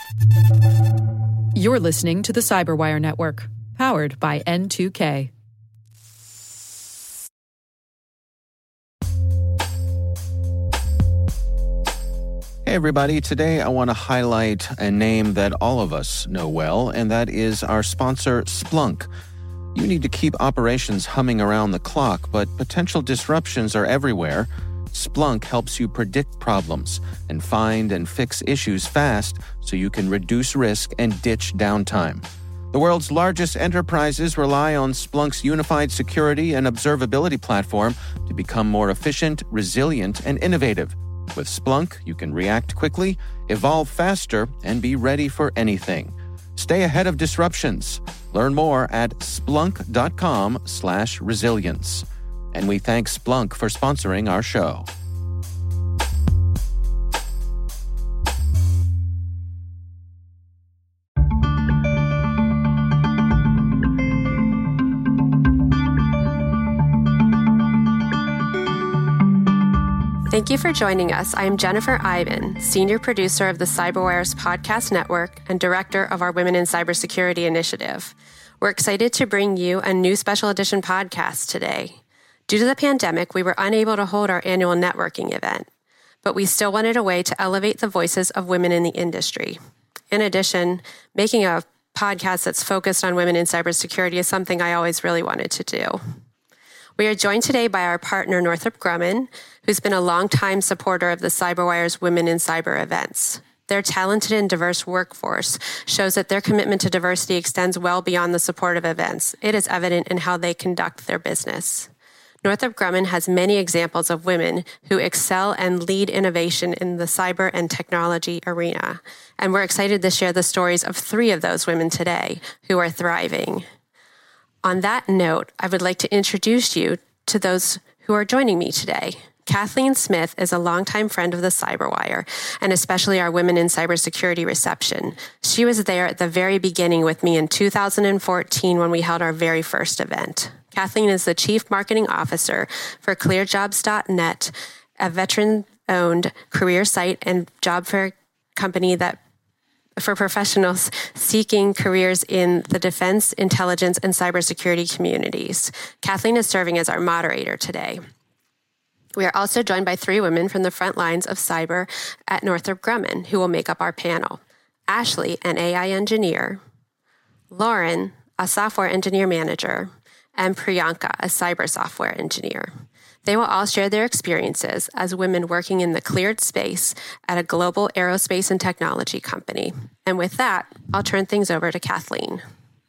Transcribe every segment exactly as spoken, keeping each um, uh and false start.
You're listening to the Cyberwire Network, powered by N two K. Hey everybody, today I want to highlight a name that all of us know well, and that is our sponsor, Splunk. You need to keep operations humming around the clock, but potential disruptions are everywhere. Splunk helps you predict problems and find and fix issues fast so you can reduce risk and ditch downtime. The world's largest enterprises rely on Splunk's unified security and observability platform to become more efficient, resilient, and innovative. With Splunk, you can react quickly, evolve faster, and be ready for anything. Stay ahead of disruptions. Learn more at splunk.com slash resilience. And we thank Splunk for sponsoring our show. Thank you for joining us. I'm Jennifer Ivan, Senior Producer of the Cyberwire's Podcast Network and Director of our Women in Cybersecurity Initiative. We're excited to bring you a new special edition podcast today. Due to the pandemic, we were unable to hold our annual networking event, but we still wanted a way to elevate the voices of women in the industry. In addition, making a podcast that's focused on women in cybersecurity is something I always really wanted to do. We are joined today by our partner, Northrop Grumman, who's been a longtime supporter of the Cyberwire's Women in Cyber events. Their talented and diverse workforce shows that their commitment to diversity extends well beyond the support of events. It is evident in how they conduct their business. Northrop Grumman has many examples of women who excel and lead innovation in the cyber and technology arena. And we're excited to share the stories of three of those women today who are thriving. On that note, I would like to introduce you to those who are joining me today. Kathleen Smith is a longtime friend of the Cyberwire, and especially our Women in Cybersecurity reception. She was there at the very beginning with me in two thousand fourteen when we held our very first event. Kathleen is the Chief Marketing Officer for clear jobs dot net, a veteran-owned career site and job fair company that for professionals seeking careers in the defense, intelligence, and cybersecurity communities. Kathleen is serving as our moderator today. We are also joined by three women from the front lines of cyber at Northrop Grumman who will make up our panel. Ashley, an A I engineer, Lauren, a software engineer manager, and Priyanka, a cyber software engineer. They will all share their experiences as women working in the cleared space at a global aerospace and technology company. And with that, I'll turn things over to Kathleen.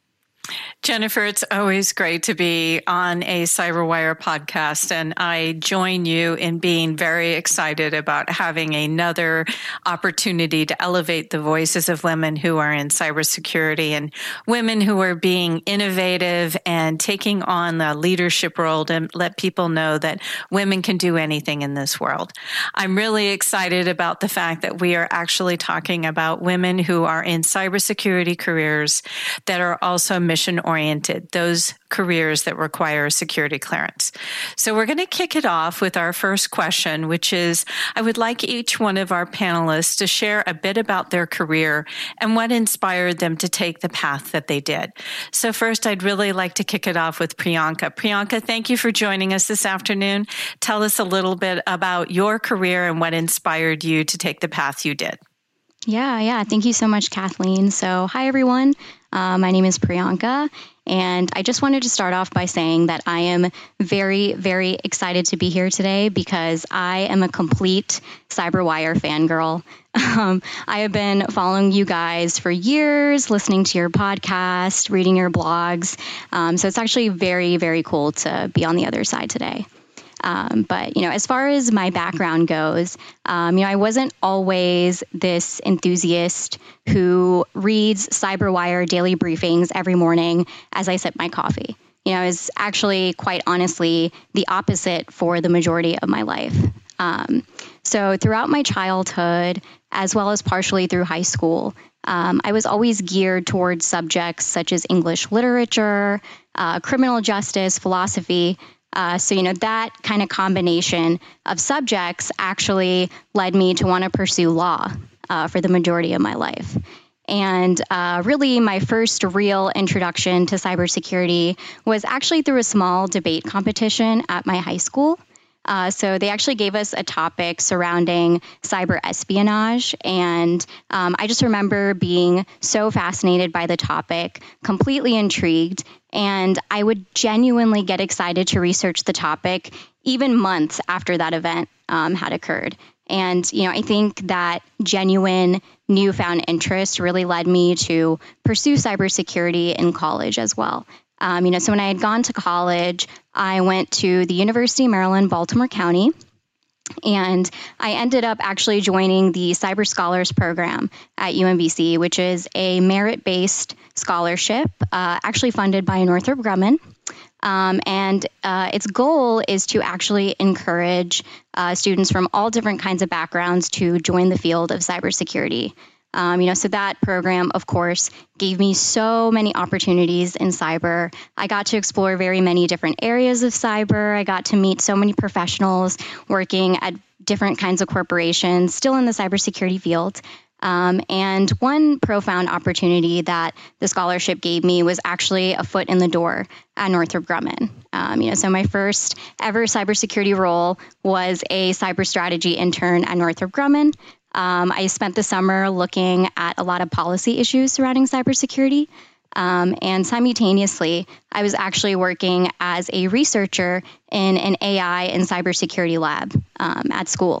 Jennifer, it's always great to be on a Cyberwire podcast, and I join you in being very excited about having another opportunity to elevate the voices of women who are in cybersecurity and women who are being innovative and taking on the leadership role to let people know that women can do anything in this world. I'm really excited about the fact that we are actually talking about women who are in cybersecurity careers that are also mission-oriented, those careers that require security clearance. So we're going to kick it off with our first question, which is, I would like each one of our panelists to share a bit about their career and what inspired them to take the path that they did. So first, I'd really like to kick it off with Priyanka. Priyanka, thank you for joining us this afternoon. Tell us a little bit about your career and what inspired you to take the path you did. Yeah, yeah. Thank you so much, Kathleen. So hi, everyone. Uh, my name is Priyanka, and I just wanted to start off by saying that I am very, very excited to be here today because I am a complete Cyberwire fangirl. Um, I have been following you guys for years, listening to your podcast, reading your blogs. Um, so it's actually very, very cool to be on the other side today. Um, but, you know, as far as my background goes, um, you know, I wasn't always this enthusiast who reads Cyberwire daily briefings every morning as I sip my coffee. You know, it's actually quite honestly the opposite for the majority of my life. Um, so throughout my childhood, as well as partially through high school, um, I was always geared towards subjects such as English literature, uh, criminal justice, philosophy. Uh, so, you know, that kind of combination of subjects actually led me to want to pursue law uh, for the majority of my life. And uh, really, my first real introduction to cybersecurity was actually through a small debate competition at my high school. Uh, so they actually gave us a topic surrounding cyber espionage. And um, I just remember being so fascinated by the topic, completely intrigued. And I would genuinely get excited to research the topic even months after that event um, had occurred. And, you know, I think that genuine newfound interest really led me to pursue cybersecurity in college as well. Um, you know, so when I had gone to college, I went to the University of Maryland, Baltimore County, and I ended up actually joining the Cyber Scholars Program at U M B C, which is a merit-based scholarship uh, actually funded by Northrop Grumman. Um, and uh, its goal is to actually encourage uh, students from all different kinds of backgrounds to join the field of cybersecurity. Um, you know, so that program, of course, gave me so many opportunities in cyber. I got to explore very many different areas of cyber. I got to meet so many professionals working at different kinds of corporations, still in the cybersecurity field. Um, and one profound opportunity that the scholarship gave me was actually a foot in the door at Northrop Grumman. Um, you know, so my first ever cybersecurity role was a cyber strategy intern at Northrop Grumman. Um, I spent the summer looking at a lot of policy issues surrounding cybersecurity. Um, and simultaneously, I was actually working as a researcher in an A I and cybersecurity lab um, at school.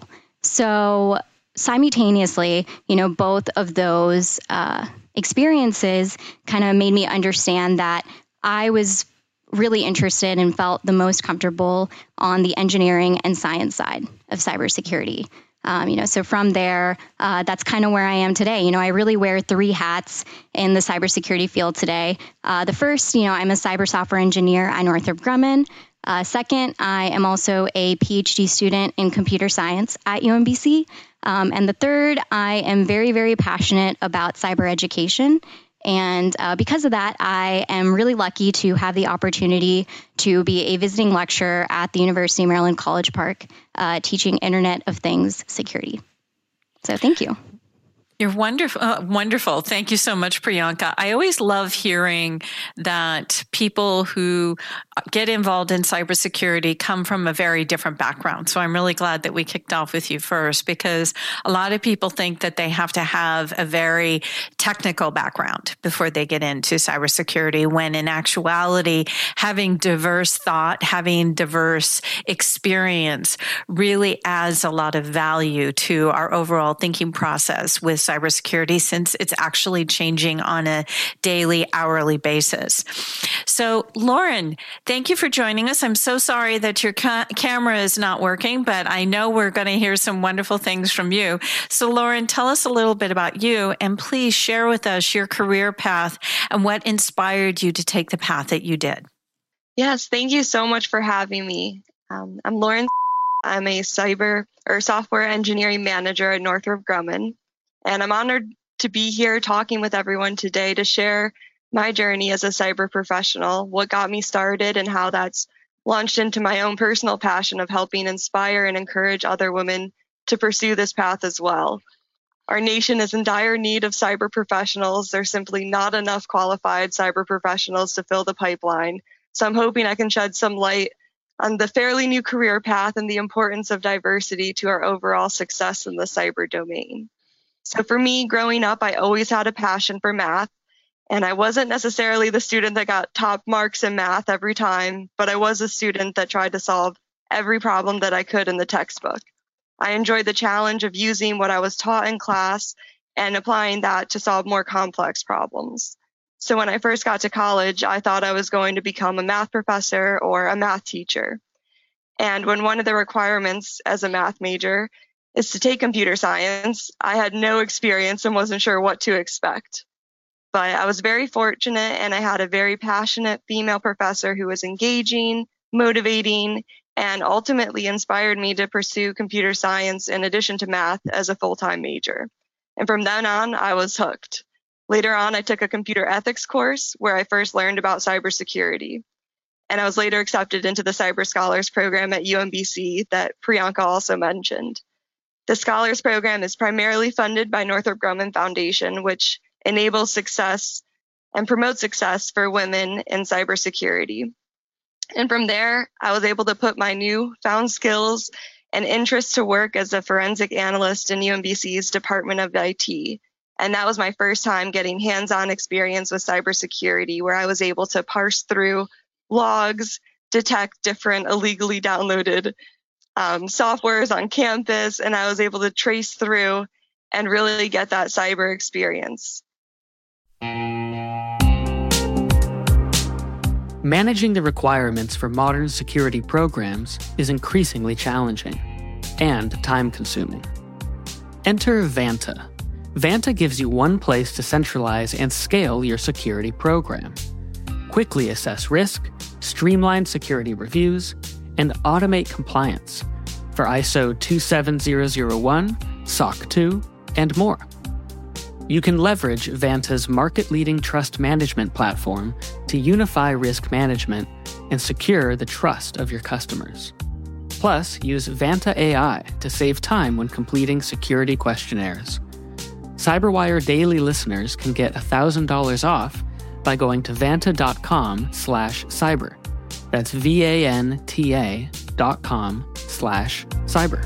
So simultaneously, you know, both of those uh, experiences kind of made me understand that I was really interested and felt the most comfortable on the engineering and science side of cybersecurity. Um, you know, so from there, uh, that's kind of where I am today. You know, I really wear three hats in the cybersecurity field today. Uh, the first, you know, I'm a cyber software engineer at Northrop Grumman. Uh, second, I am also a PhD student in computer science at U M B C. Um, and the third, I am very, very passionate about cyber education. And uh, because of that, I am really lucky to have the opportunity to be a visiting lecturer at the University of Maryland College Park, uh, teaching Internet of Things security. So thank you. You're wonderful. Uh, wonderful. Thank you so much, Priyanka. I always love hearing that people who get involved in cybersecurity come from a very different background. So I'm really glad that we kicked off with you first, because a lot of people think that they have to have a very technical background before they get into cybersecurity, when in actuality, having diverse thought, having diverse experience really adds a lot of value to our overall thinking process with cybersecurity, since it's actually changing on a daily, hourly basis. So, Lauren, thank you for joining us. I'm so sorry that your ca- camera is not working, but I know we're going to hear some wonderful things from you. So, Lauren, tell us a little bit about you, and please share with us your career path and what inspired you to take the path that you did. Yes, thank you so much for having me. Um, I'm Lauren. I'm a cyber or software engineering manager at Northrop Grumman. And I'm honored to be here talking with everyone today to share my journey as a cyber professional, what got me started, and how that's launched into my own personal passion of helping inspire and encourage other women to pursue this path as well. Our nation is in dire need of cyber professionals. There's simply not enough qualified cyber professionals to fill the pipeline. So I'm hoping I can shed some light on the fairly new career path and the importance of diversity to our overall success in the cyber domain. So for me, growing up, I always had a passion for math, and I wasn't necessarily the student that got top marks in math every time, but I was a student that tried to solve every problem that I could in the textbook. I enjoyed the challenge of using what I was taught in class and applying that to solve more complex problems. So when I first got to college, I thought I was going to become a math professor or a math teacher. And when one of the requirements as a math major is to take computer science, I had no experience and wasn't sure what to expect. But I was very fortunate, and I had a very passionate female professor who was engaging, motivating, and ultimately inspired me to pursue computer science in addition to math as a full-time major. And from then on, I was hooked. Later on, I took a computer ethics course where I first learned about cybersecurity. And I was later accepted into the Cyber Scholars Program at U M B C that Priyanka also mentioned. The Scholars Program is primarily funded by Northrop Grumman Foundation, which enable success and promote success for women in cybersecurity. And from there, I was able to put my newfound skills and interest to work as a forensic analyst in U M B C's Department of I T. And that was my first time getting hands-on experience with cybersecurity, where I was able to parse through logs, detect different illegally downloaded um, softwares on campus, and I was able to trace through and really get that cyber experience. Managing the requirements for modern security programs is increasingly challenging and time-consuming. Enter Vanta. Vanta gives you one place to centralize and scale your security program. Quickly assess risk, streamline security reviews, and automate compliance for I S O two seven zero zero one, S O C two, and more. You can leverage Vanta's market-leading trust management platform to unify risk management and secure the trust of your customers. Plus, use Vanta A I to save time when completing security questionnaires. CyberWire Daily listeners can get one thousand dollars off by going to vanta.com slash cyber. That's V-A-N-T-A dot com slash cyber.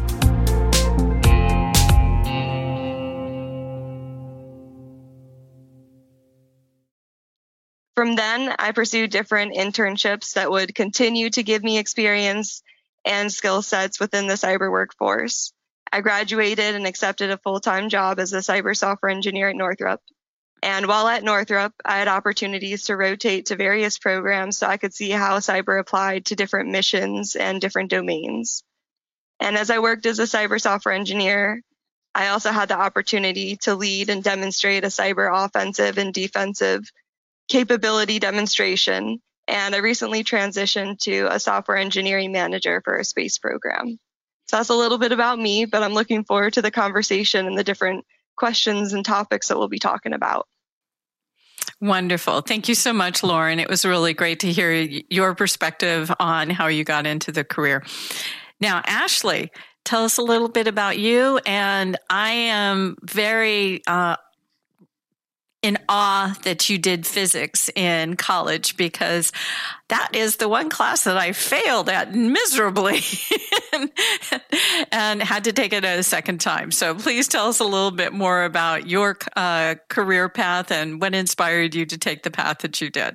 From then, I pursued different internships that would continue to give me experience and skill sets within the cyber workforce. I graduated and accepted a full-time job as a cyber software engineer at Northrop. And while at Northrop, I had opportunities to rotate to various programs so I could see how cyber applied to different missions and different domains. And as I worked as a cyber software engineer, I also had the opportunity to lead and demonstrate a cyber offensive and defensive capability demonstration. And I recently transitioned to a software engineering manager for a space program. So that's a little bit about me, but I'm looking forward to the conversation and the different questions and topics that we'll be talking about. Wonderful. Thank you so much, Lauren. It was really great to hear your perspective on how you got into the career. Now, Ashley, tell us a little bit about you. And I am very uh, in awe that you did physics in college, because that is the one class that I failed at miserably and, and had to take it a second time. So please tell us a little bit more about your uh, career path and what inspired you to take the path that you did.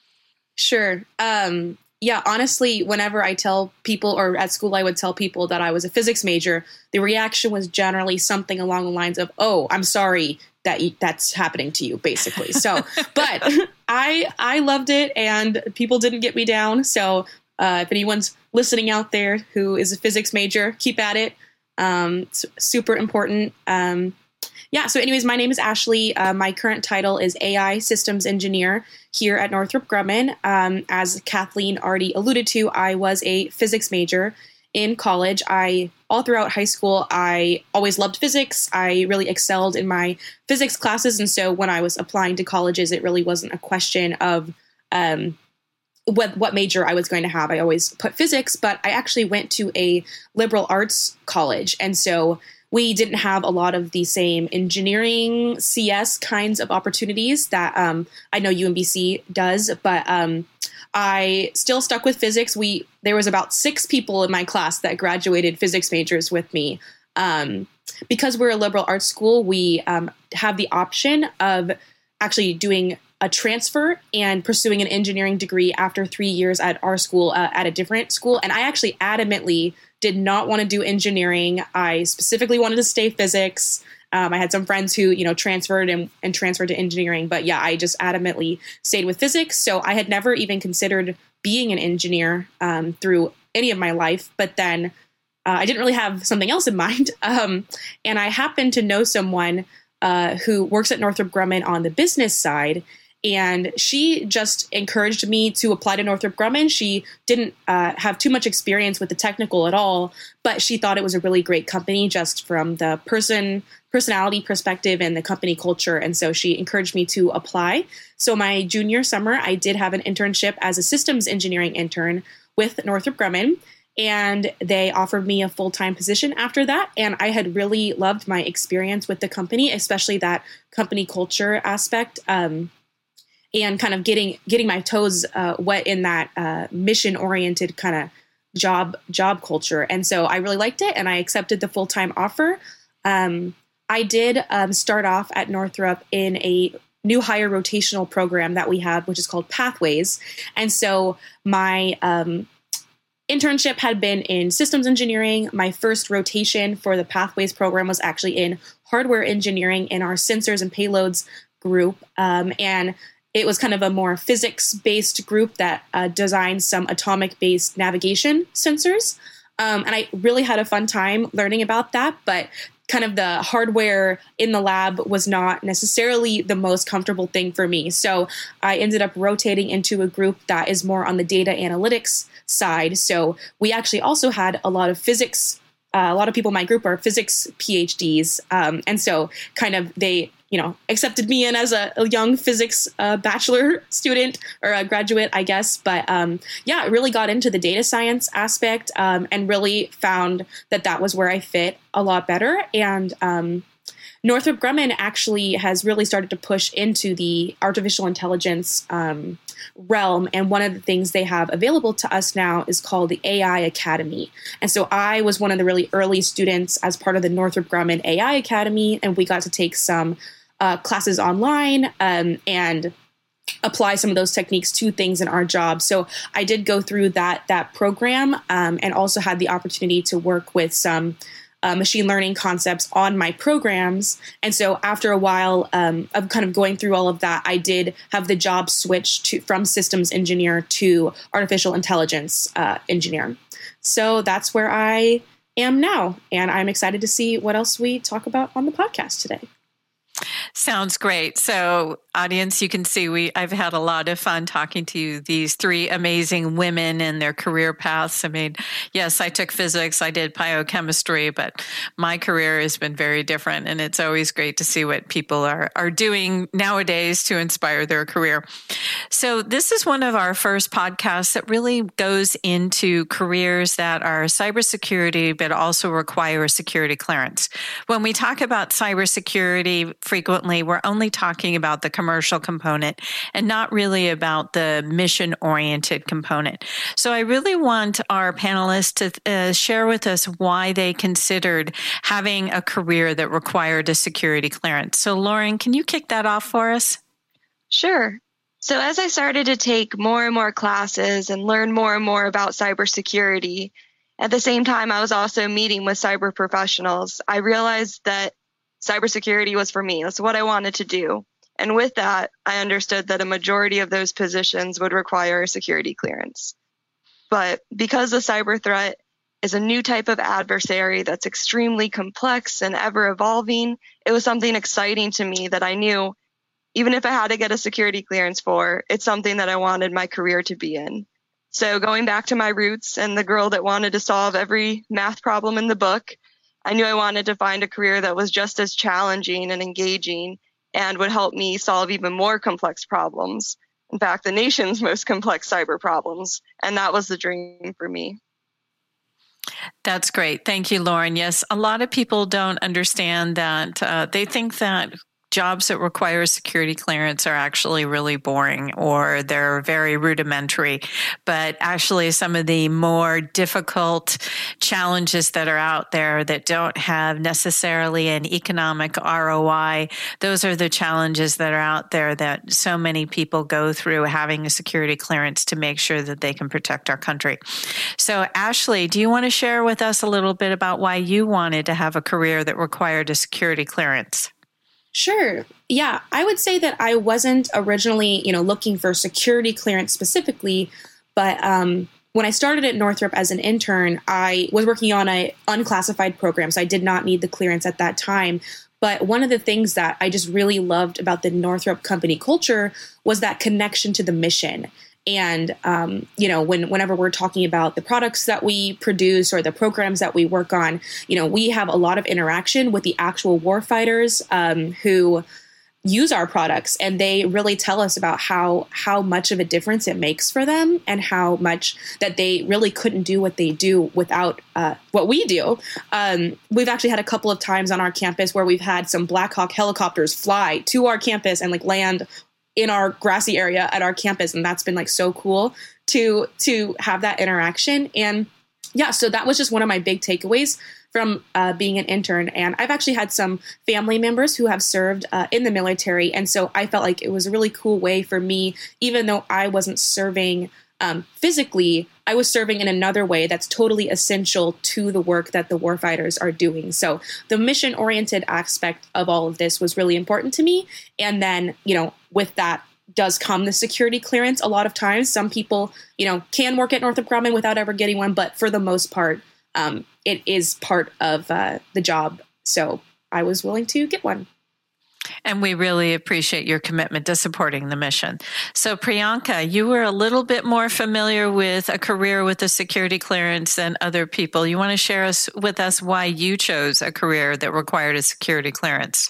Sure. Um, yeah, honestly, whenever I tell people, or at school I would tell people that I was a physics major, the reaction was generally something along the lines of, oh, I'm sorry that that's happening to you, basically. So, but I I loved it, and people didn't get me down. So uh, if anyone's listening out there who is a physics major, keep at it. Um, it's super important. Um, yeah, so anyways, my name is Ashley. Uh, my current title is A I Systems Engineer here at Northrop Grumman. Um, as Kathleen already alluded to, I was a physics major in college. I all throughout high school, I always loved physics. I really excelled in my physics classes. And so when I was applying to colleges, it really wasn't a question of um, what, what major I was going to have. I always put physics, but I actually went to a liberal arts college. And so we didn't have a lot of the same engineering C S kinds of opportunities that um, I know U M B C does, but um, I still stuck with physics. We there was about six people in my class that graduated physics majors with me. Um, because we're a liberal arts school, we um, have the option of actually doing a transfer and pursuing an engineering degree after three years at our school, uh, at a different school. And I actually adamantly did not want to do engineering. I specifically wanted to stay physics. Um, I had some friends who, you know, transferred and, and transferred to engineering. But yeah, I just adamantly stayed with physics. So I had never even considered being an engineer um, through any of my life. But then uh, I didn't really have something else in mind. Um, and I happened to know someone uh, who works at Northrop Grumman on the business side. And she just encouraged me to apply to Northrop Grumman. She didn't uh, have too much experience with the technical at all, but she thought it was a really great company just from the person personality perspective and the company culture. And so she encouraged me to apply. So my junior summer, I did have an internship as a systems engineering intern with Northrop Grumman. and they offered me a full-time position after that. And I had really loved my experience with the company, especially that company culture aspect, um, and kind of getting getting my toes uh, wet in that uh, mission-oriented kind of job job culture. And so I really liked it, and I accepted the full-time offer. Um, I did um, start off at Northrop in a new hire rotational program that we have, which is called Pathways. And so my um, internship had been in systems engineering. My first rotation for the Pathways program was actually in hardware engineering in our sensors and payloads group. Um, and it was kind of a more physics-based group that uh, designed some atomic-based navigation sensors. Um, and I really had a fun time learning about that, but kind of the hardware in the lab was not necessarily the most comfortable thing for me. So I ended up rotating into a group that is more on the data analytics side. So we actually also had a lot of physics. Uh, a lot of people in my group are physics PhDs. Um, and so kind of they, you know, accepted me in as a, a young physics uh, bachelor student or a graduate, I guess. But um, yeah, I really got into the data science aspect um, and really found that that was where I fit a lot better. And um, Northrop Grumman actually has really started to push into the artificial intelligence um, realm. And one of the things they have available to us now is called the A I Academy. And so I was one of the really early students as part of the Northrop Grumman A I Academy, and we got to take some uh, classes online um, and apply some of those techniques to things in our job. So I did go through that that program um, and also had the opportunity to work with some Uh, machine learning concepts on my programs. And so after a while um, of kind of going through all of that, I did have the job switch to from systems engineer to artificial intelligence uh, engineer. So that's where I am now. And I'm excited to see what else we talk about on the podcast today. Sounds great. So, audience, you can see we I've had a lot of fun talking to you, these three amazing women and their career paths. I mean, yes, I took physics, I did biochemistry, but my career has been very different, and it's always great to see what people are are doing nowadays to inspire their career. So, this is one of our first podcasts that really goes into careers that are cybersecurity, but also require a security clearance. When we talk about cybersecurity, frequently, we're only talking about the commercial component and not really about the mission-oriented component. So I really want our panelists to uh, share with us why they considered having a career that required a security clearance. So Lauren, can you kick that off for us? Sure. So as I started to take more and more classes and learn more and more about cybersecurity, at the same time I was also meeting with cyber professionals, I realized that cybersecurity was for me. That's what I wanted to do. And with that, I understood that a majority of those positions would require a security clearance. But because the cyber threat is a new type of adversary that's extremely complex and ever evolving, it was something exciting to me that I knew, even if I had to get a security clearance for, it's something that I wanted my career to be in. So going back to my roots and the girl that wanted to solve every math problem in the book, I knew I wanted to find a career that was just as challenging and engaging and would help me solve even more complex problems. In fact, the nation's most complex cyber problems. And that was the dream for me. That's great. Thank you, Lauren. Yes, a lot of people don't understand that. Uh, they think that jobs that require security clearance are actually really boring or they're very rudimentary. But actually, some of the more difficult challenges that are out there that don't have necessarily an economic R O I, those are the challenges that are out there that so many people go through having a security clearance to make sure that they can protect our country. So, Ashley, do you want to share with us a little bit about why you wanted to have a career that required a security clearance? Sure. Yeah, I would say that I wasn't originally, you know, looking for security clearance specifically, but um, when I started at Northrop as an intern, I was working on an unclassified program, so I did not need the clearance at that time. But one of the things that I just really loved about the Northrop company culture was that connection to the mission. And, um, you know, when, whenever we're talking about the products that we produce or the programs that we work on, you know, we have a lot of interaction with the actual warfighters um, who, use our products, and they really tell us about how how much of a difference it makes for them, and how much that they really couldn't do what they do without uh, what we do. Um, we've actually had a couple of times on our campus where we've had some Black Hawk helicopters fly to our campus and like land in our grassy area at our campus, and that's been like so cool to to have that interaction. And yeah, so that was just one of my big takeaways from uh, being an intern. And I've actually had some family members who have served uh, in the military. And so I felt like it was a really cool way for me, even though I wasn't serving um, physically, I was serving in another way that's totally essential to the work that the warfighters are doing. So the mission-oriented aspect of all of this was really important to me. And then, you know, with that does come the security clearance. A lot of times, some people, you know, can work at Northrop Grumman without ever getting one, but for the most part, um, it is part of uh, the job. So I was willing to get one. And we really appreciate your commitment to supporting the mission. So Priyanka, you were a little bit more familiar with a career with a security clearance than other people. You want to share us with us why you chose a career that required a security clearance?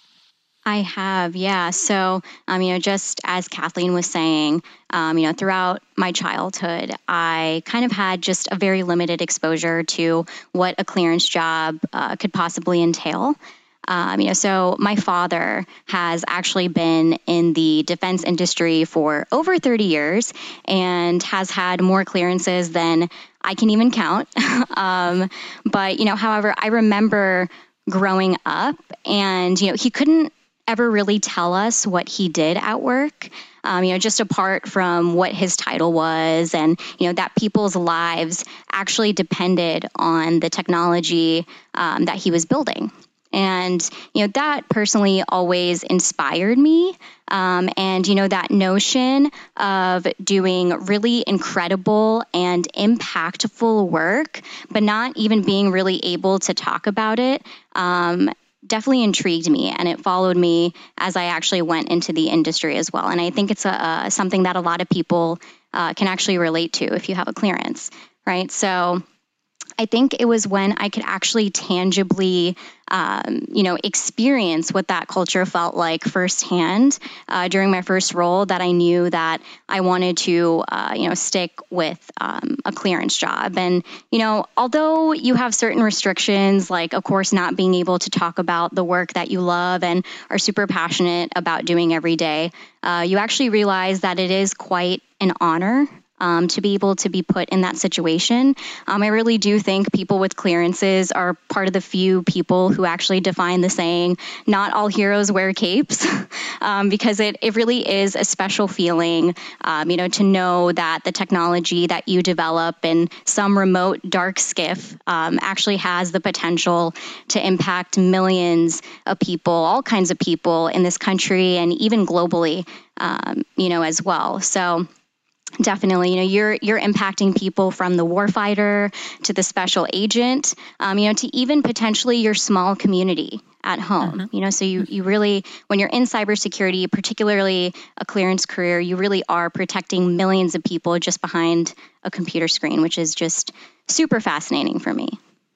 I have, yeah. So, um, you know, just as Kathleen was saying, um, you know, throughout my childhood, I kind of had just a very limited exposure to what a clearance job uh, could possibly entail. Um, you know, so my father has actually been in the defense industry for over thirty years and has had more clearances than I can even count. um, but, you know, however, I remember growing up and, you know, he couldn't ever really tell us what he did at work, um, you know, just apart from what his title was, and, you know, that people's lives actually depended on the technology um, that he was building. And, you know, that personally always inspired me. Um, and, you know, that notion of doing really incredible and impactful work, but not even being really able to talk about it, um, definitely intrigued me, and it followed me as I actually went into the industry as well. And I think it's a, uh, something that a lot of people uh, can actually relate to if you have a clearance, right? So I think it was when I could actually tangibly, um, you know, experience what that culture felt like firsthand uh, during my first role that I knew that I wanted to, uh, you know, stick with um, a clearance job. And, you know, although you have certain restrictions, like, of course, not being able to talk about the work that you love and are super passionate about doing every day, uh, you actually realize that it is quite an honor Um, to be able to be put in that situation. Um, I really do think people with clearances are part of the few people who actually define the saying, not all heroes wear capes, um, because it, it really is a special feeling, um, you know, to know that the technology that you develop in some remote dark skiff um, actually has the potential to impact millions of people, all kinds of people in this country and even globally, um, you know, as well. So definitely, you know, you're you're impacting people from the warfighter to the special agent, um, you know, to even potentially your small community at home. Mm-hmm. You know, so you you really, when you're in cybersecurity, particularly a clearance career, you really are protecting millions of people just behind a computer screen, which is just super fascinating for me.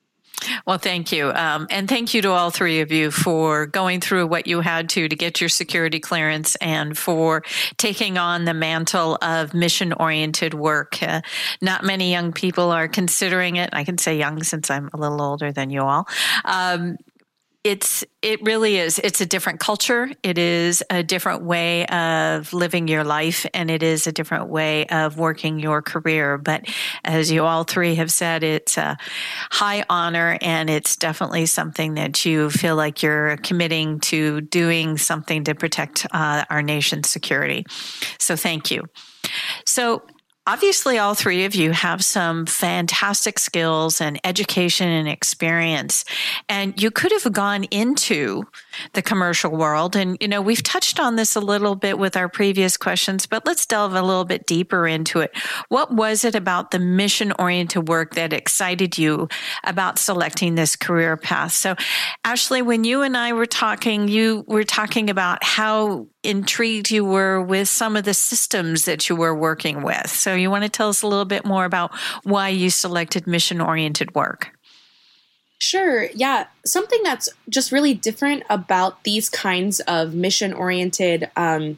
Well, thank you. Um, and thank you to all three of you for going through what you had to to get your security clearance and for taking on the mantle of mission-oriented work. Uh, not many young people are considering it. I can say young since I'm a little older than you all. Um, It's it really is. It's a different culture. It is a different way of living your life, and it is a different way of working your career. But as you all three have said, it's a high honor, and it's definitely something that you feel like you're committing to doing something to protect uh, our nation's security. So thank you. So obviously, all three of you have some fantastic skills and education and experience, and you could have gone into the commercial world. And, you know, we've touched on this a little bit with our previous questions, but let's delve a little bit deeper into it. What was it about the mission-oriented work that excited you about selecting this career path? So, Ashley, when you and I were talking, you were talking about how intrigued you were with some of the systems that you were working with. So you want to tell us a little bit more about why you selected mission-oriented work? Sure. Yeah. Something that's just really different about these kinds of mission-oriented um,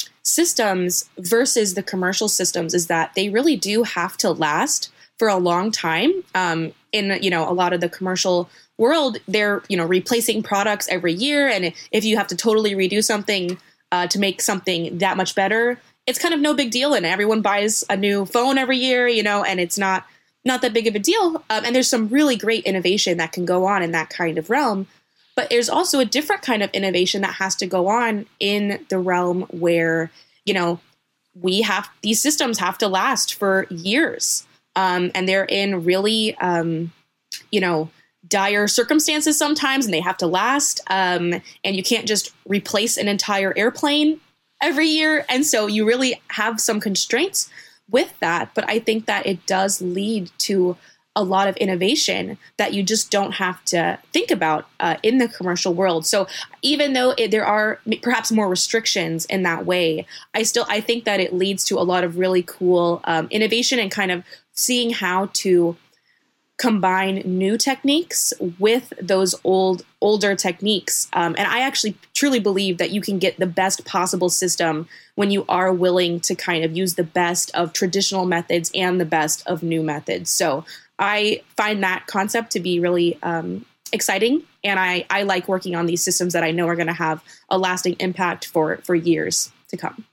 systems versus the commercial systems is that they really do have to last for a long time. Um, in, you know, a lot of the commercial world, they're, you know, replacing products every year. And if you have to totally redo something uh, to make something that much better, it's kind of no big deal. And everyone buys a new phone every year, you know, and it's not not that big of a deal. Um, and there's some really great innovation that can go on in that kind of realm. But there's also a different kind of innovation that has to go on in the realm where, you know, we have, these systems have to last for years. Um, and they're in really, um, you know, dire circumstances sometimes, and they have to last. Um, and you can't just replace an entire airplane every year. And so you really have some constraints with that. But I think that it does lead to a lot of innovation that you just don't have to think about uh, in the commercial world. So even though it, there are perhaps more restrictions in that way, I still, I think that it leads to a lot of really cool um, innovation and kind of seeing how to combine new techniques with those old, older techniques. Um, and I actually truly believe that you can get the best possible system when you are willing to kind of use the best of traditional methods and the best of new methods. So I find that concept to be really um, exciting. And I, I like working on these systems that I know are going to have a lasting impact for, for years to come.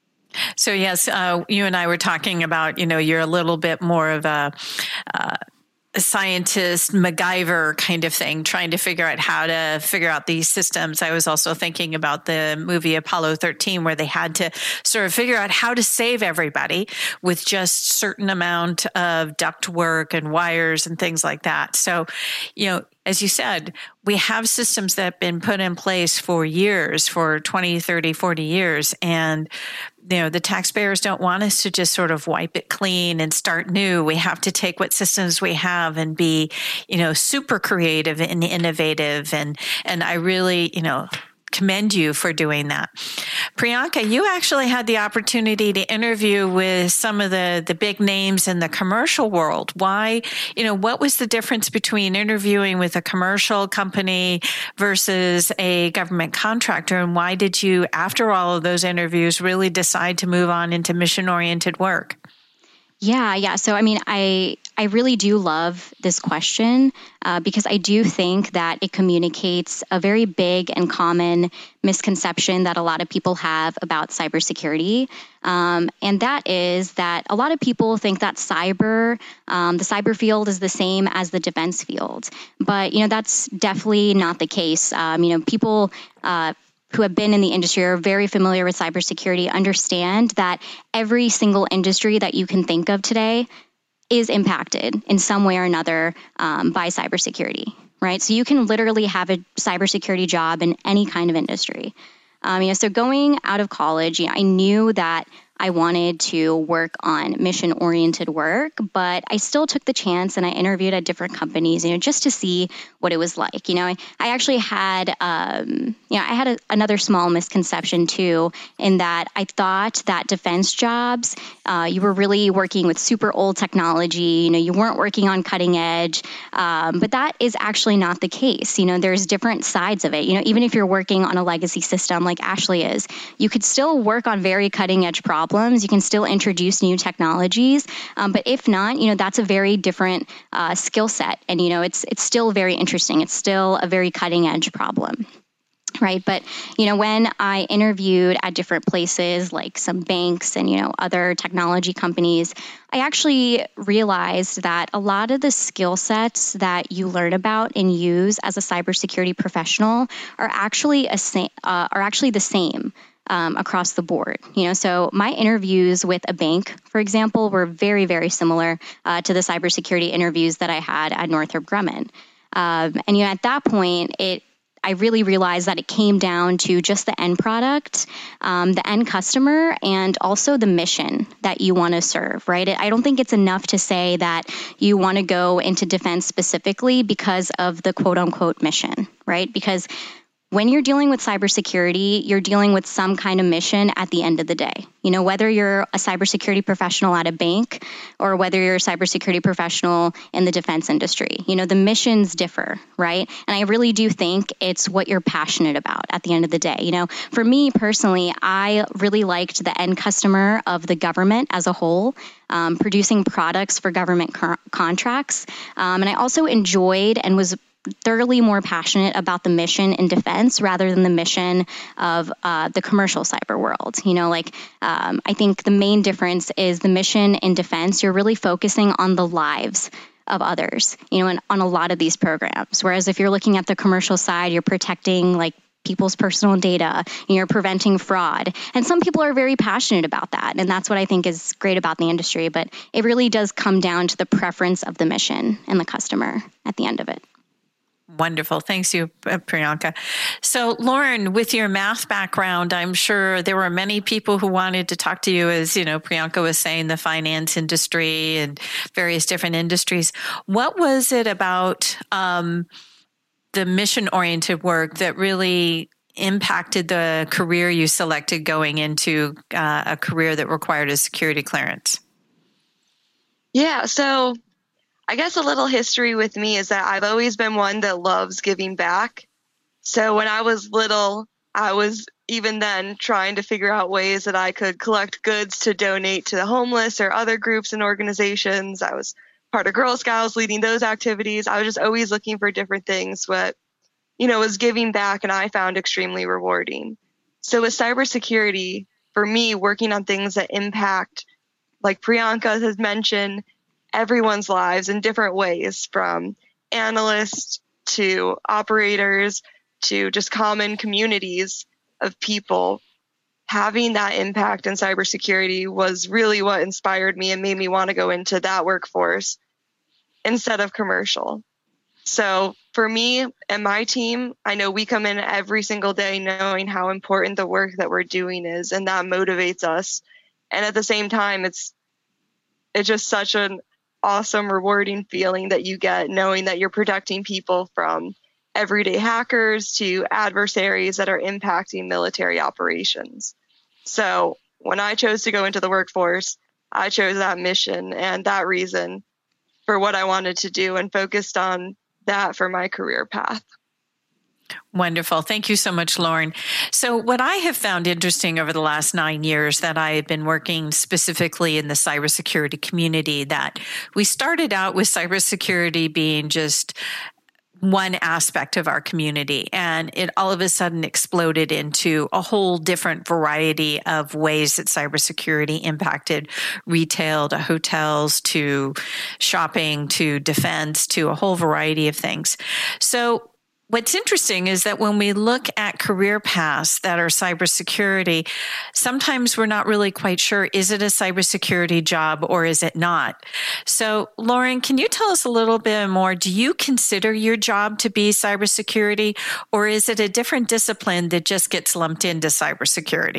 So yes, uh, you and I were talking about, you know, you're a little bit more of a, uh, a scientist, MacGyver kind of thing, trying to figure out how to figure out these systems. I was also thinking about the movie Apollo thirteen, where they had to sort of figure out how to save everybody with just certain amount of duct work and wires and things like that. So, you know, as you said, we have systems that have been put in place for years, for twenty, thirty, forty years. And, you know, the taxpayers don't want us to just sort of wipe it clean and start new. We have to take what systems we have and be, you know, super creative and innovative. And, and I really, you know, commend you for doing that. Priyanka, you actually had the opportunity to interview with some of the, the big names in the commercial world. Why, you know, what was the difference between interviewing with a commercial company versus a government contractor? And why did you, after all of those interviews, really decide to move on into mission-oriented work? Yeah, yeah. So, I mean, I I really do love this question uh, because I do think that it communicates a very big and common misconception that a lot of people have about cybersecurity. Um, and that is that a lot of people think that cyber, um, the cyber field is the same as the defense field. But, you know, that's definitely not the case. Um, you know, people uh, who have been in the industry are very familiar with cybersecurity understand that every single industry that you can think of today is impacted in some way or another um, by cybersecurity, right? So you can literally have a cybersecurity job in any kind of industry. Um, you know, so going out of college, you know, I knew that I wanted to work on mission-oriented work, but I still took the chance and I interviewed at different companies, you know, just to see what it was like. You know, I, I actually had, um, you know, I had a, another small misconception too, in that I thought that defense jobs, uh, you were really working with super old technology. You know, you weren't working on cutting edge, um, but that is actually not the case. You know, there's different sides of it. You know, even if you're working on a legacy system like Ashley is, you could still work on very cutting edge problems. You can still introduce new technologies, um, but if not, you know, that's a very different uh, skill set, and you know, it's it's still very interesting. It's still a very cutting edge problem, right? But you know, when I interviewed at different places like some banks and you know other technology companies, I actually realized that a lot of the skill sets that you learn about and use as a cybersecurity professional are actually a sa- uh, are actually the same. Um, across the board, you know, so my interviews with a bank, for example, were very, very similar uh, to the cybersecurity interviews that I had at Northrop Grumman. Um, and, you know, at that point, it I really realized that it came down to just the end product, um, the end customer, and also the mission that you want to serve, right? I don't think it's enough to say that you want to go into defense specifically because of the quote unquote mission, right? Because when you're dealing with cybersecurity, you're dealing with some kind of mission at the end of the day. You know, whether you're a cybersecurity professional at a bank or whether you're a cybersecurity professional in the defense industry, you know, the missions differ, right? And I really do think it's what you're passionate about at the end of the day. You know, for me personally, I really liked the end customer of the government as a whole, um, producing products for government co- contracts. Um, and I also enjoyed and was thoroughly more passionate about the mission in defense rather than the mission of uh, the commercial cyber world. You know, like um, I think the main difference is the mission in defense, you're really focusing on the lives of others, you know, and on a lot of these programs. Whereas if you're looking at the commercial side, you're protecting like people's personal data, and you're preventing fraud. And some people are very passionate about that. And that's what I think is great about the industry. But it really does come down to the preference of the mission and the customer at the end of it. Wonderful. Thanks you, Priyanka. So Lauren, with your math background, I'm sure there were many people who wanted to talk to you, as, you know, Priyanka was saying, the finance industry and various different industries. What was it about um, the mission-oriented work that really impacted the career you selected going into uh, a career that required a security clearance? Yeah, so I guess a little history with me is that I've always been one that loves giving back. So when I was little, I was even then trying to figure out ways that I could collect goods to donate to the homeless or other groups and organizations. I was part of Girl Scouts leading those activities. I was just always looking for different things, what, you know, was giving back and I found extremely rewarding. So with cybersecurity, for me, working on things that impact, like Priyanka has mentioned, everyone's lives in different ways, from analysts to operators to just common communities of people. Having that impact in cybersecurity was really what inspired me and made me want to go into that workforce instead of commercial. So for me and my team, I know we come in every single day knowing how important the work that we're doing is, and that motivates us. And at the same time, it's it's just such an awesome, rewarding feeling that you get knowing that you're protecting people from everyday hackers to adversaries that are impacting military operations. So when I chose to go into the workforce, I chose that mission and that reason for what I wanted to do and focused on that for my career path. Wonderful. Thank you so much, Lauren. So what I have found interesting over the last nine years that I have been working specifically in the cybersecurity community, that we started out with cybersecurity being just one aspect of our community, and it all of a sudden exploded into a whole different variety of ways that cybersecurity impacted retail to hotels to shopping to defense to a whole variety of things. So what's interesting is that when we look at career paths that are cybersecurity, sometimes we're not really quite sure, is it a cybersecurity job or is it not? So, Lauren, can you tell us a little bit more? Do you consider your job to be cybersecurity, or is it a different discipline that just gets lumped into cybersecurity?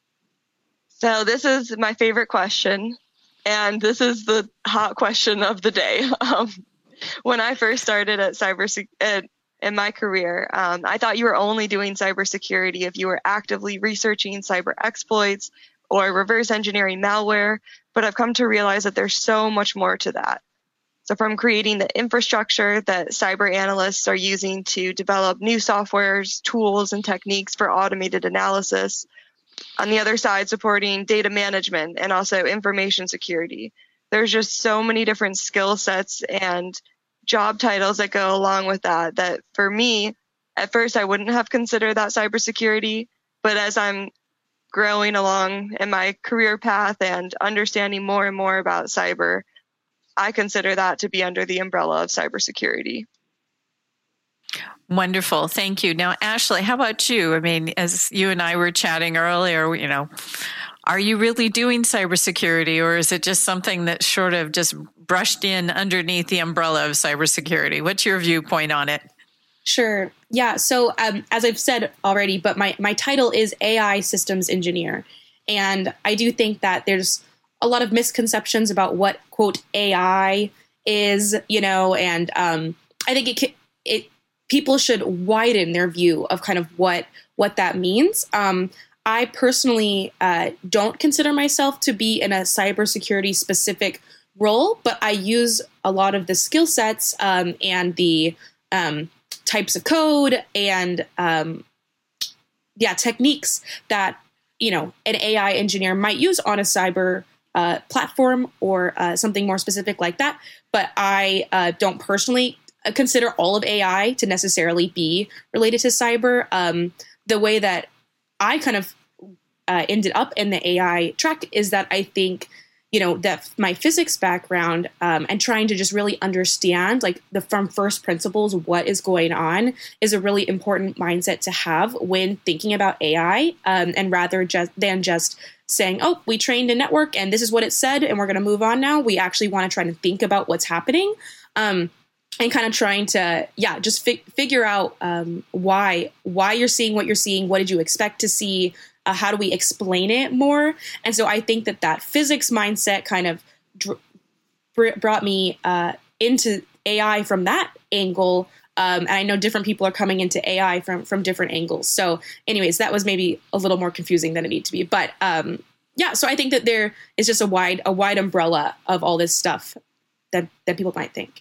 So this is my favorite question, and this is the hot question of the day. Um, when I first started at cybersecurity, in my career, um, I thought you were only doing cybersecurity if you were actively researching cyber exploits or reverse engineering malware, but I've come to realize that there's so much more to that. So from creating the infrastructure that cyber analysts are using to develop new softwares, tools, and techniques for automated analysis, on the other side, supporting data management and also information security. There's just so many different skill sets and job titles that go along with that, that for me, at first I wouldn't have considered that cybersecurity, but as I'm growing along in my career path and understanding more and more about cyber, I consider that to be under the umbrella of cybersecurity. Wonderful. Thank you. Now, Ashley, how about you? I mean, as you and I were chatting earlier, you know, are you really doing cybersecurity, or is it just something that's sort of just brushed in underneath the umbrella of cybersecurity? What's your viewpoint on it? Sure. Yeah. So um, as I've said already, but my, my title is A I systems engineer. And I do think that there's a lot of misconceptions about what, quote, A I is, you know, and um, I think it, it people should widen their view of kind of what what that means. Um, I personally uh, don't consider myself to be in a cybersecurity specific role, but I use a lot of the skill sets um, and the um, types of code and um, yeah techniques that you know an A I engineer might use on a cyber uh, platform or uh, something more specific like that. But I uh, don't personally consider all of A I to necessarily be related to cyber. Um, the way that I kind of uh, ended up in the A I track is that I think, you know, that my physics background um, and trying to just really understand, like the from first principles, what is going on is a really important mindset to have when thinking about A I, um, and rather just than just saying, oh, we trained a network and this is what it said and we're going to move on now. We actually want to try to think about what's happening. Um, And kind of trying to, yeah, just fi- figure out um, why why you're seeing what you're seeing. What did you expect to see? Uh, how do we explain it more? And so I think that that physics mindset kind of dr- br- brought me uh, into A I from that angle. Um, and I know different people are coming into A I from from different angles. So anyways, that was maybe a little more confusing than it needed to be. But um, yeah, so I think that there is just a wide a wide umbrella of all this stuff that that people might think.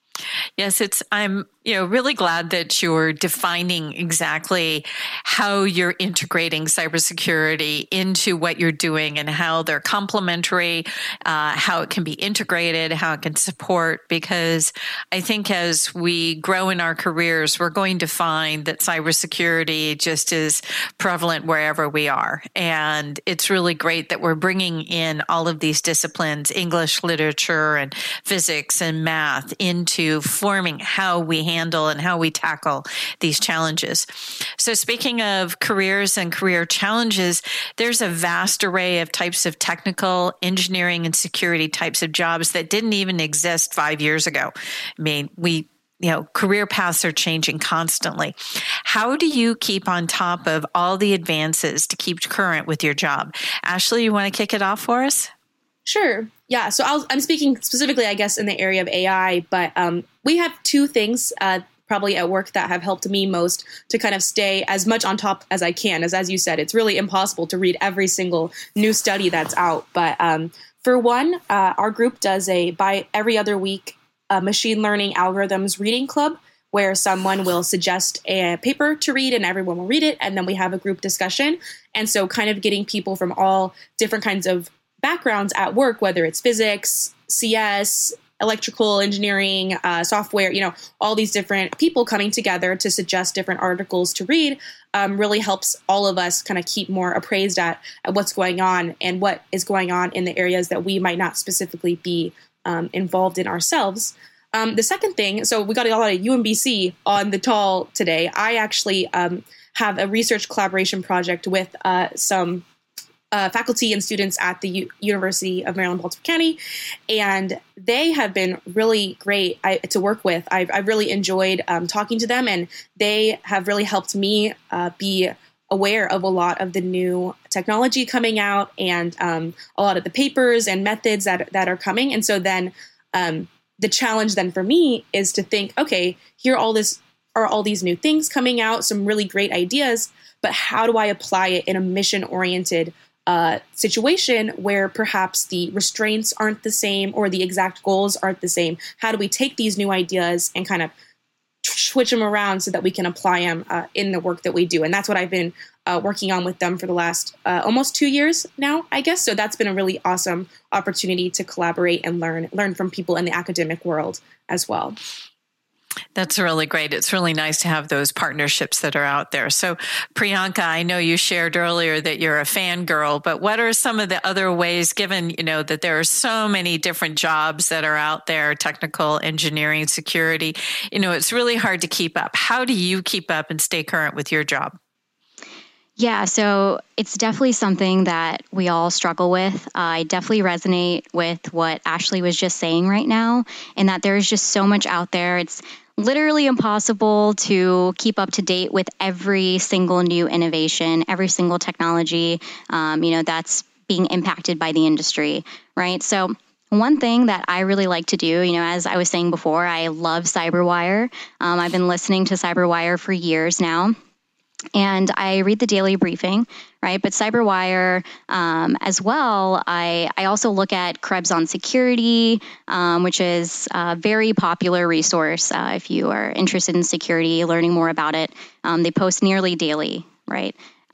Yes, it's, I'm, you know, really glad that you're defining exactly how you're integrating cybersecurity into what you're doing and how they're complementary, uh, how it can be integrated, how it can support, because I think as we grow in our careers, we're going to find that cybersecurity just is prevalent wherever we are. And it's really great that we're bringing in all of these disciplines, English literature and physics and math, into forming how we handle and how we tackle these challenges. So speaking of careers and career challenges, there's a vast array of types of technical, engineering, and security types of jobs that didn't even exist five years ago. I mean, we You know, career paths are changing constantly. How do you keep on top of all the advances to keep current with your job? Ashley, you want to kick it off for us? Sure. Yeah. So I'll, I'm speaking specifically, I guess, in the area of A I, but um, we have two things uh, probably at work that have helped me most to kind of stay as much on top as I can. As as you said, it's really impossible to read every single new study that's out. But um, for one, uh, our group does a by every other week a machine learning algorithms reading club, where someone will suggest a paper to read and everyone will read it. And then we have a group discussion. And so kind of getting people from all different kinds of backgrounds at work, whether it's physics, C S, electrical engineering, uh, software, you know, all these different people coming together to suggest different articles to read um, really helps all of us kind of keep more appraised at, at what's going on and what is going on in the areas that we might not specifically be um, involved in ourselves. Um, the second thing, so we got a lot of U M B C on the call today. I actually um, have a research collaboration project with uh, some Uh, faculty and students at the U- University of Maryland, Baltimore County, and they have been really great I, to work with. I've, I've really enjoyed um, talking to them, and they have really helped me uh, be aware of a lot of the new technology coming out and um, a lot of the papers and methods that that are coming. And so then um, the challenge then for me is to think, okay, here all this are all these new things coming out, some really great ideas, but how do I apply it in a mission-oriented Uh, situation where perhaps the restraints aren't the same or the exact goals aren't the same? How do we take these new ideas and kind of switch them around so that we can apply them uh, in the work that we do? And that's what I've been uh, working on with them for the last uh, almost two years now, I guess. So that's been a really awesome opportunity to collaborate and learn, learn from people in the academic world as well. That's really great. It's really nice to have those partnerships that are out there. So, Priyanka, I know you shared earlier that you're a fangirl, but what are some of the other ways, given, you know, that there are so many different jobs that are out there, technical, engineering, security, you know, it's really hard to keep up. How do you keep up and stay current with your job? Yeah, so it's definitely something that we all struggle with. Uh, I definitely resonate with what Ashley was just saying right now, and that there's just so much out there. It's literally impossible to keep up to date with every single new innovation, every single technology, um, you know, that's being impacted by the industry, right? So One thing that I really like to do, you know, as I was saying before, I love CyberWire. Um, I've been listening to CyberWire for years now. And I read the daily briefing, right? But CyberWire um, as well, I, I also look at Krebs on Security, um, which is a very popular resource uh, if you are interested in security, learning more about it. Um, they post nearly daily, right?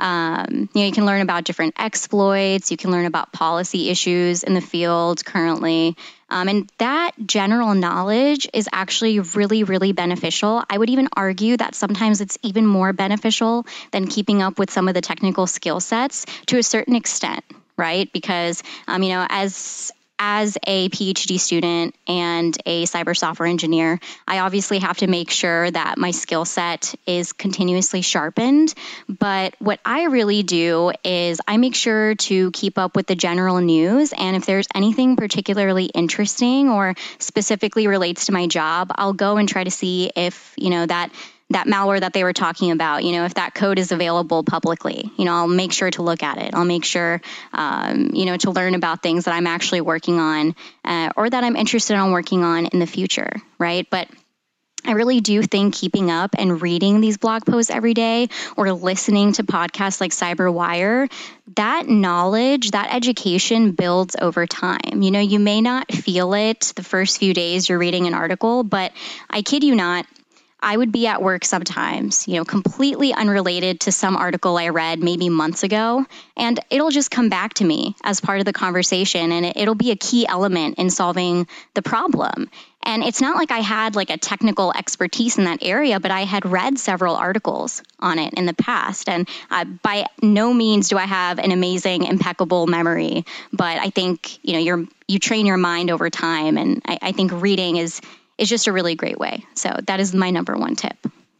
Um, you know, you can learn about different exploits. You can learn about policy issues in the field currently. Um, and that general knowledge is actually really, really beneficial. I would even argue that sometimes it's even more beneficial than keeping up with some of the technical skill sets to a certain extent, right? Because, um, you know, as As a PhD student and a cyber software engineer, I obviously have to make sure that my skill set is continuously sharpened. But what I really do is I make sure to keep up with the general news. And if there's anything particularly interesting or specifically relates to my job, I'll go and try to see if, you know, that that malware that they were talking about, you know, if that code is available publicly, you know, I'll make sure to look at it. I'll make sure, um, you know, to learn about things that I'm actually working on uh, or that I'm interested in working on in the future, right? But I really do think keeping up and reading these blog posts every day or listening to podcasts like CyberWire, that knowledge, that education builds over time. You know, you may not feel it the first few days you're reading an article, but I kid you not, I would be at work sometimes, you know, completely unrelated to some article I read maybe months ago, and it'll just come back to me as part of the conversation, and it, it'll be a key element in solving the problem. And it's not like I had like a technical expertise in that area, but I had read several articles on it in the past. And uh, by no means do I have an amazing, impeccable memory, but I think, you know, you're, you train your mind over time. And I, I think reading is is just a really great way. So that is my number one tip.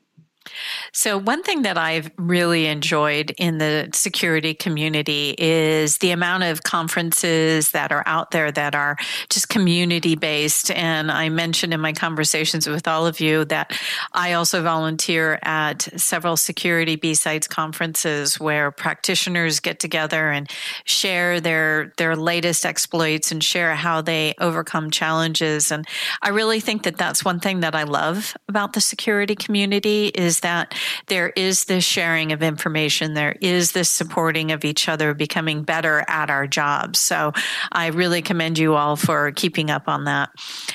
So one thing that I've really enjoyed in the security community is the amount of conferences that are out there that are just community based. And I mentioned in my conversations with all of you that I also volunteer at several security B-Sides conferences where practitioners get together and share their, their latest exploits and share how they overcome challenges. And I really think that that's one thing that I love about the security community is that there is this sharing of information. There is this supporting of each other, becoming better at our jobs. So I really commend you all for keeping up on that.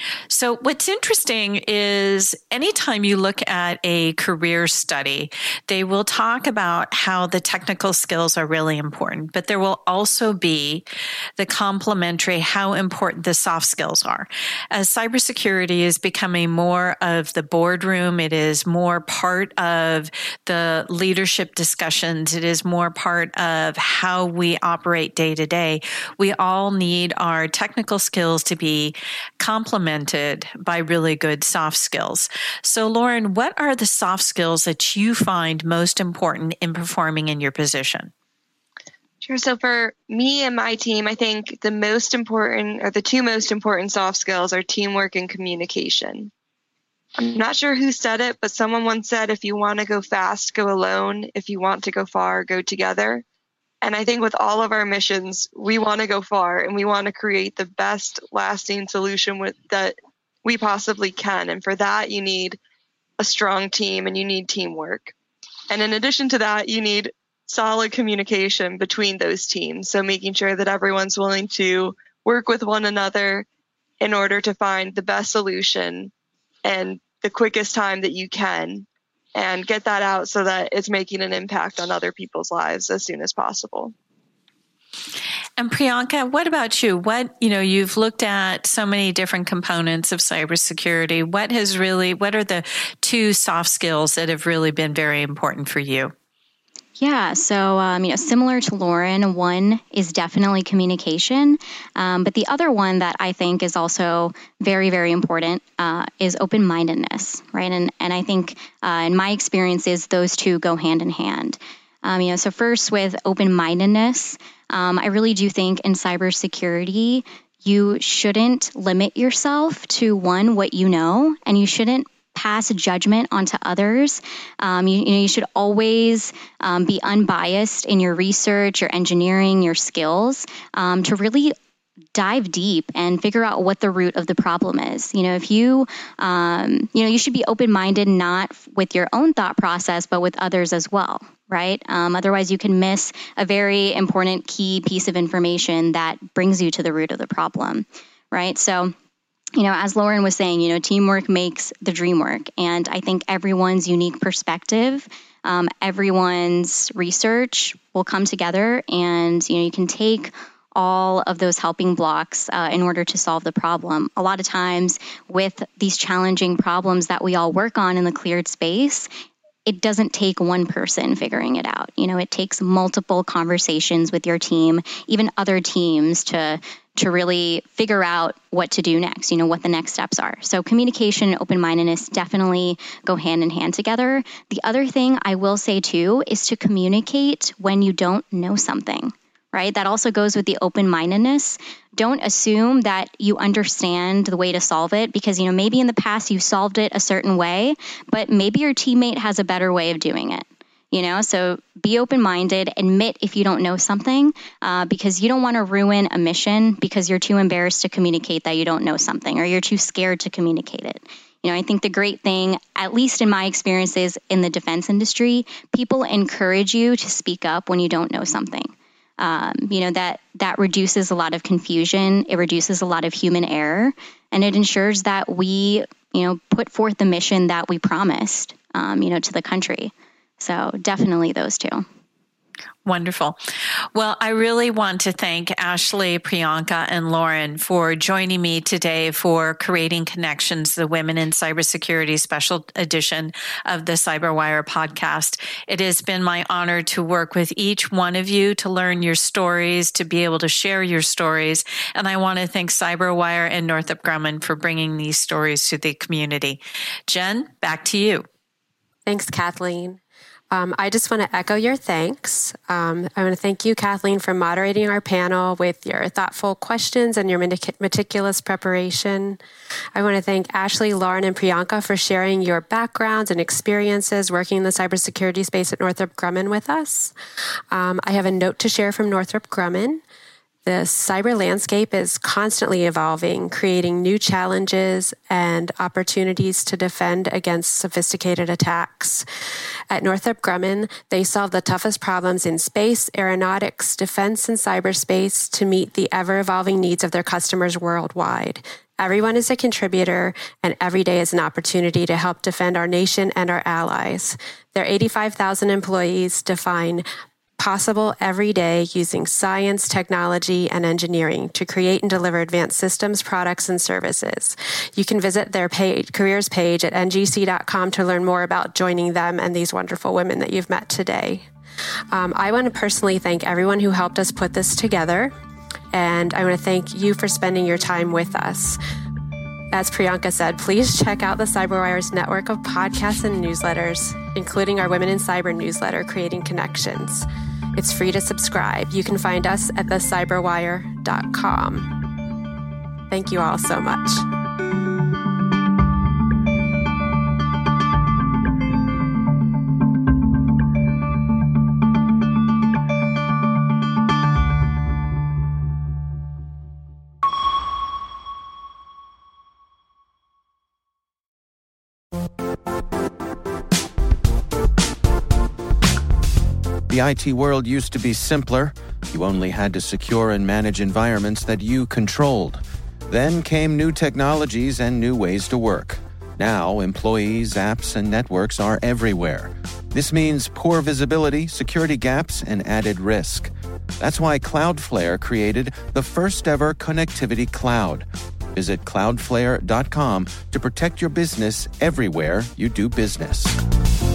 So what's interesting is anytime you look at a career study, they will talk about how the technical skills are really important, but there will also be the complementary, how important the soft skills are. As cybersecurity is becoming more of the boardroom, it is more part of the leadership discussions. It is more part of how we operate day to day. We all need our technical skills to be complemented by really good soft skills. So, Lauren, what are the soft skills that you find most important in performing in your position? Sure. So for me and my team, I think the most important or the two most important soft skills are teamwork and communication. I'm not sure who said it, but someone once said, if you want to go fast, go alone. If you want to go far, go together. And I think with all of our missions, we want to go far and we want to create the best lasting solution with, that we possibly can. And for that, you need a strong team and you need teamwork. And in addition to that, you need solid communication between those teams. So making sure that everyone's willing to work with one another in order to find the best solution and the quickest time that you can and get that out so that it's making an impact on other people's lives as soon as possible. And Priyanka, what about you? What, you know, you've looked at so many different components of cybersecurity. What has really, what are the two soft skills that have really been very important for you? Yeah, so um, you know, similar to Lauren, one is definitely communication, um, but the other one that I think is also very, very important uh, is open-mindedness, right? And and I think uh, in my experiences, those two go hand in hand. Um, you know, so first with open-mindedness, um, I really do think in cybersecurity, you shouldn't limit yourself to one, what you know, and you shouldn't pass judgment onto others. Um, you, you know, you should always um, be unbiased in your research, your engineering, your skills um, to really dive deep and figure out what the root of the problem is. You know, if you, um, you know, you should be open-minded, not with your own thought process, but with others as well, right? Um, otherwise, you can miss a very important key piece of information that brings you to the root of the problem, right? So, you know, as Lauren was saying, you know, teamwork makes the dream work. And I think everyone's unique perspective, um, everyone's research will come together, and, you know, you can take all of those helping blocks uh, in order to solve the problem. A lot of times with these challenging problems that we all work on in the cleared space, it doesn't take one person figuring it out. You know, it takes multiple conversations with your team, even other teams, to to really figure out what to do next, you know, what the next steps are. So communication and open-mindedness definitely go hand in hand together. The other thing I will say too is to communicate when you don't know something, right? That also goes with the open-mindedness. Don't assume that you understand the way to solve it, because, you know, maybe in the past you solved it a certain way, but maybe your teammate has a better way of doing it. You know, so be open-minded, admit if you don't know something, uh, because you don't want to ruin a mission because you're too embarrassed to communicate that you don't know something, or you're too scared to communicate it. You know, I think the great thing, at least in my experiences in the defense industry, people encourage you to speak up when you don't know something. Um, you know, that that reduces a lot of confusion. It reduces a lot of human error, and it ensures that we, you know, put forth the mission that we promised, um, you know, to the country. So definitely those two. Wonderful. Well, I really want to thank Ashley, Priyanka, and Lauren for joining me today for Creating Connections, the Women in Cybersecurity special edition of the CyberWire podcast. It has been my honor to work with each one of you, to learn your stories, to be able to share your stories. And I want to thank CyberWire and Northrop Grumman for bringing these stories to the community. Jen, back to you. Thanks, Kathleen. Um, I just want to echo your thanks. Um, I want to thank you, Kathleen, for moderating our panel with your thoughtful questions and your meticulous preparation. I want to thank Ashley, Lauren, and Priyanka for sharing your backgrounds and experiences working in the cybersecurity space at Northrop Grumman with us. Um, I have a note to share from Northrop Grumman. The cyber landscape is constantly evolving, creating new challenges and opportunities to defend against sophisticated attacks. At Northrop Grumman, they solve the toughest problems in space, aeronautics, defense, and cyberspace to meet the ever-evolving needs of their customers worldwide. Everyone is a contributor, and every day is an opportunity to help defend our nation and our allies. Their eighty-five thousand employees define possible every day using science, technology, and engineering to create and deliver advanced systems, products, and services. You can visit their page, careers page at N G C dot com to learn more about joining them and these wonderful women that you've met today. Um, I want to personally thank everyone who helped us put this together, and I want to thank you for spending your time with us. As Priyanka said, please check out the CyberWire's network of podcasts and newsletters, including our Women in Cyber newsletter, Creating Connections. It's free to subscribe. You can find us at the cyberwire dot com. Thank you all so much. The I T world used to be simpler. You only had to secure and manage environments that you controlled. Then came new technologies and new ways to work. Now, employees, apps, and networks are everywhere. This means poor visibility, security gaps, and added risk. That's why Cloudflare created the first-ever connectivity cloud. Visit cloudflare dot com to protect your business everywhere you do business.